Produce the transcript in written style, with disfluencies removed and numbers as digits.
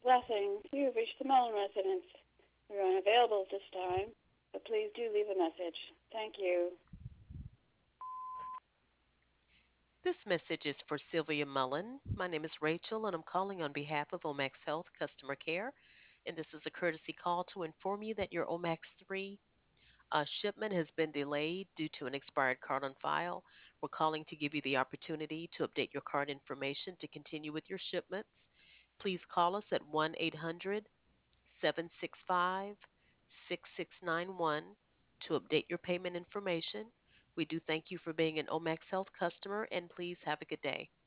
Blessings. You have reached the Mullen residence. We're unavailable at this time, but please do leave a message. Thank you. This message is for Sylvia Mullen. My name is Rachel, and I'm calling on behalf of Omax Health Customer Care. And this is a courtesy call to inform you that your Omax 3 shipment has been delayed due to an expired card on file. We're calling to give you the opportunity to update your card information to continue with your shipments. Please call us at 1 800 765 6691 to update your payment information. We do thank you for being an Omax Health customer, and please have a good day.